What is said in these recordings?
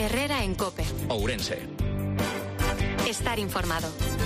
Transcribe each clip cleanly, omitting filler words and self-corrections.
Herrera en COPE. Ourense. Estar informado.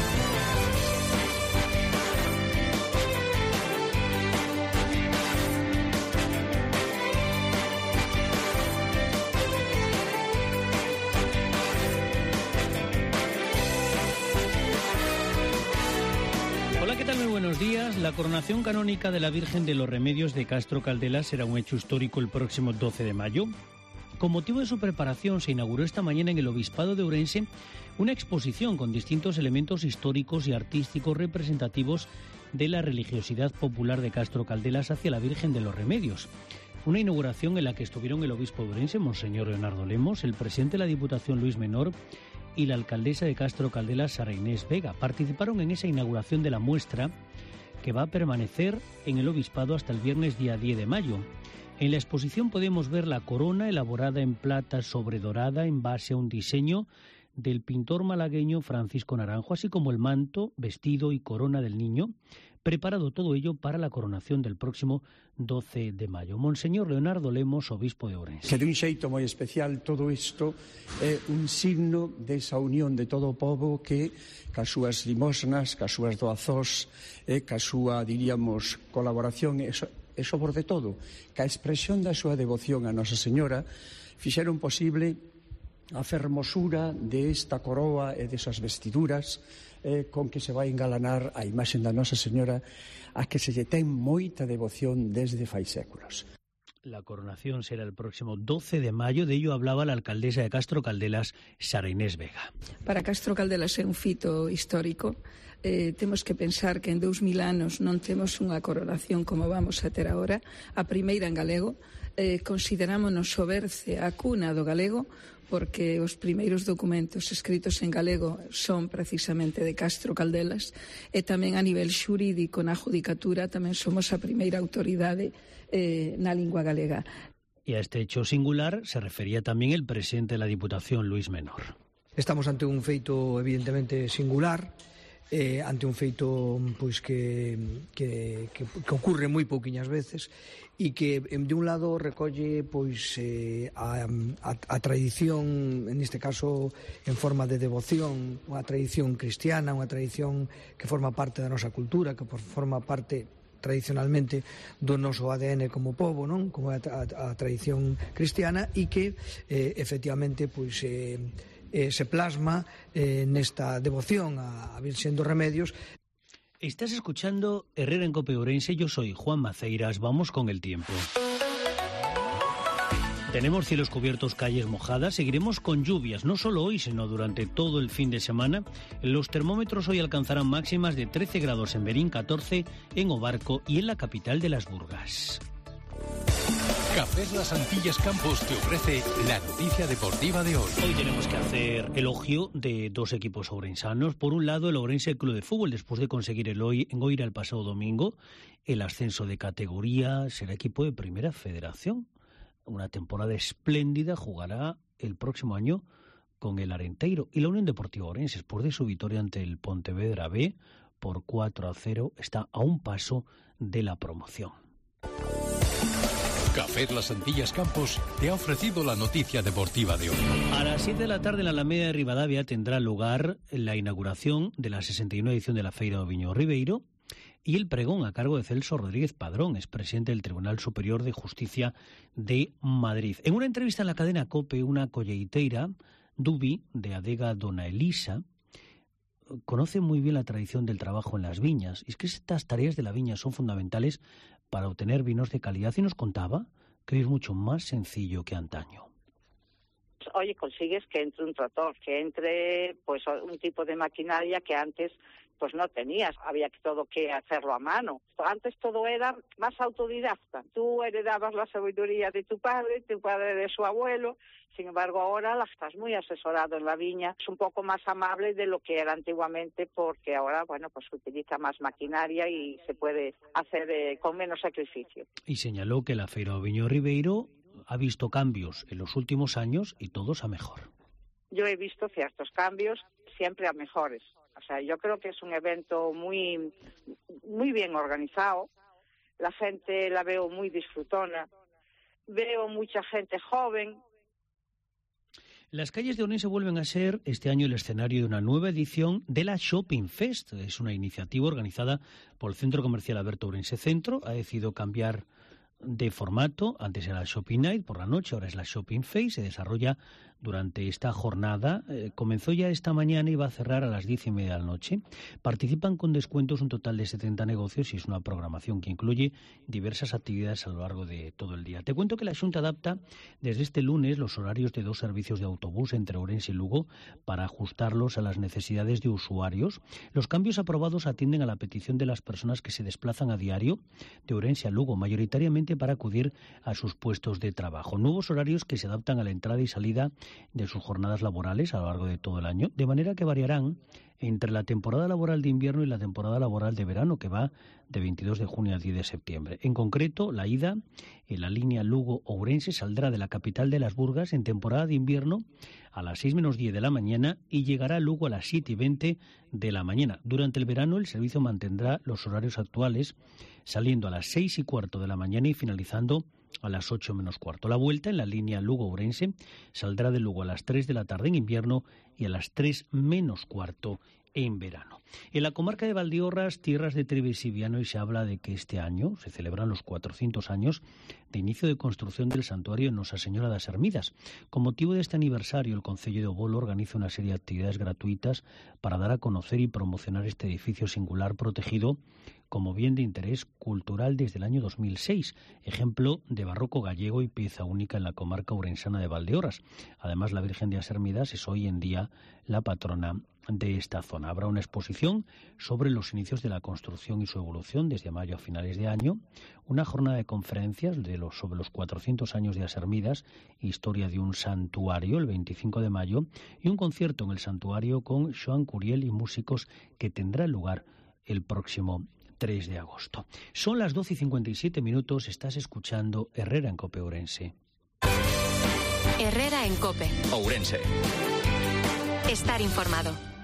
Hola, ¿qué tal? Muy buenos días. La coronación canónica de la Virgen de los Remedios de Castro Caldelas será un hecho histórico el próximo 12 de mayo. Con motivo de su preparación, se inauguró esta mañana en el Obispado de Ourense una exposición con distintos elementos históricos y artísticos representativos de la religiosidad popular de Castro Caldelas hacia la Virgen de los Remedios. Una inauguración en la que estuvieron el obispo de Ourense, Monseñor Leonardo Lemos, el presidente de la Diputación, Luis Menor, y la alcaldesa de Castro Caldelas, Sara Inés Vega. Participaron en esa inauguración de la muestra que va a permanecer en el Obispado hasta el viernes día 10 de mayo. En la exposición podemos ver la corona elaborada en plata sobredorada en base a un diseño del pintor malagueño Francisco Naranjo, así como el manto, vestido y corona del niño, preparado todo ello para la coronación del próximo 12 de mayo. Monseñor Leonardo Lemos, obispo de Ourense. Que de un xeito moi especial todo isto é un signo desa unión de todo o pobo que cas súas limosnas, cas súas doazós, cas súa, diríamos, colaboración e sobre todo, que a expresión da súa devoción a Nosa Señora fixeron posible a fermosura desta coroa e desas vestiduras con que se vai engalanar a imaxe da Nosa Señora a que se lle ten moita devoción desde fai séculos. La coronación será el próximo 12 de mayo, de ello hablaba la alcaldesa de Castro Caldelas, Sara Inés Vega. Para Castro Caldelas é un fito histórico. Temos que pensar que en 2000 anos non temos unha coronación como vamos a ter agora, a primeira en galego. Considerámonos o Berce a cuna do galego, porque os primeiros documentos escritos en galego son precisamente de Castro Caldelas, e tamén a nivel xurídico na judicatura tamén somos a primeira autoridade na lingua galega. Y a este hecho singular se refería tamén el presidente de la Diputación, Luis Menor. Estamos ante un feito evidentemente singular, ante un feito pois que ocorre moi pouquiñas veces e que de un lado recolle pois a tradición, en este caso en forma de devoción, unha tradición cristiana, unha tradición que forma parte da nosa cultura, que forma parte tradicionalmente do noso ADN como pobo, non? Como a tradición cristiana, e que efectivamente pois se plasma nesta devoción a Virxen dos Remedios. Estás escuchando Herrera en COPE Ourense, yo soy Juan Maceiras, vamos con el tiempo. Tenemos cielos cubiertos, calles mojadas, seguiremos con lluvias, no solo hoy, sino durante todo el fin de semana. Los termómetros hoy alcanzarán máximas de 13 grados en Berín, 14 en Obarco y en la capital de las Burgas. Cafés Las Antillas Campos te ofrece la noticia deportiva de hoy. Hoy tenemos que hacer elogio de dos equipos ourensanos. Por un lado, el Ourense Club de Fútbol, después de conseguir en Oira el pasado domingo el ascenso de categoría, será equipo de Primera Federación. Una temporada espléndida, jugará el próximo año con el Arenteiro. Y la Unión Deportiva Ourense, después de su victoria ante el Pontevedra B por 4-0, está a un paso de la promoción. Café Las Antillas Campos te ha ofrecido la noticia deportiva de hoy. A las 7 de la tarde en la Alameda de Ribadavia tendrá lugar la inauguración de la 69 edición de la Feira do Viño Ribeiro y el pregón a cargo de Celso Rodríguez Padrón, expresidente del Tribunal Superior de Justicia de Madrid. En una entrevista en la cadena COPE, una colleiteira, Dubi, de Adega Dona Elisa, conoce muy bien la tradición del trabajo en las viñas. Y es que estas tareas de la viña son fundamentales para obtener vinos de calidad, y nos contaba que es mucho más sencillo que antaño. Oye, consigues que entre un tractor, que entre pues un tipo de maquinaria que antes pues no tenías, había todo que hacerlo a mano. Antes todo era más autodidacta. Tú heredabas la sabiduría de tu padre de su abuelo. Sin embargo, ahora estás muy asesorado en la viña. Es un poco más amable de lo que era antiguamente, porque ahora, bueno, pues se utiliza más maquinaria y se puede hacer con menos sacrificio. Y señaló que la Feira do Viño Ribeiro ha visto cambios en los últimos años y todos a mejor. Yo he visto ciertos cambios, siempre a mejores. O sea, yo creo que es un evento muy bien organizado. La gente la veo muy disfrutona. Veo mucha gente joven. Las calles de Ourense vuelven a ser este año el escenario de una nueva edición de la Shopping Fest. Es una iniciativa organizada por el Centro Comercial Alberto Ourense Centro. Ha decidido cambiar de formato. Antes era la Shopping Night por la noche, ahora es la Shopping Fest. Se desarrolla durante esta jornada. Comenzó ya esta mañana y va a cerrar a las 10:30 de la noche. Participan con descuentos un total de 70 negocios y es una programación que incluye diversas actividades a lo largo de todo el día. Te cuento que la Xunta adapta desde este lunes los horarios de 2 servicios de autobús entre Ourense y Lugo para ajustarlos a las necesidades de usuarios. Los cambios aprobados atienden a la petición de las personas que se desplazan a diario de Ourense a Lugo, mayoritariamente para acudir a sus puestos de trabajo. Nuevos horarios que se adaptan a la entrada y salida de sus jornadas laborales a lo largo de todo el año, de manera que variarán entre la temporada laboral de invierno y la temporada laboral de verano, que va de 22 de junio al 10 de septiembre. En concreto, la ida en la línea Lugo-Ourense saldrá de la capital de las Burgas en temporada de invierno a las 6 menos 10 de la mañana y llegará a Lugo a las 7:20 de la mañana. Durante el verano, el servicio mantendrá los horarios actuales, saliendo a las 6:15 de la mañana y finalizando a las 8 menos cuarto. La vuelta en la línea Lugo-Ourense saldrá de Lugo a las 3 de la tarde en invierno y a las 3 menos cuarto en verano. En la comarca de Valdeorras, tierras de Trebes y Viano, se habla de que este año se celebran los 400 años de inicio de construcción del santuario Nosa Señora das Ermidas. Con motivo de este aniversario, el Concello de Obolo organiza una serie de actividades gratuitas para dar a conocer y promocionar este edificio singular protegido como bien de interés cultural desde el año 2006, ejemplo de barroco gallego y pieza única en la comarca ourensana de Valdeorras. Además, la Virgen de las Ermidas es hoy en día la patrona de esta zona. Habrá una exposición sobre los inicios de la construcción y su evolución desde mayo a finales de año, una jornada de conferencias sobre los 400 años de las Ermidas, historia de un santuario, el 25 de mayo, y un concierto en el santuario con Joan Curiel y músicos que tendrá lugar el próximo 3 de agosto. Son las 12:57, estás escuchando Herrera en Cope Ourense. Herrera en Cope Ourense. Estar informado.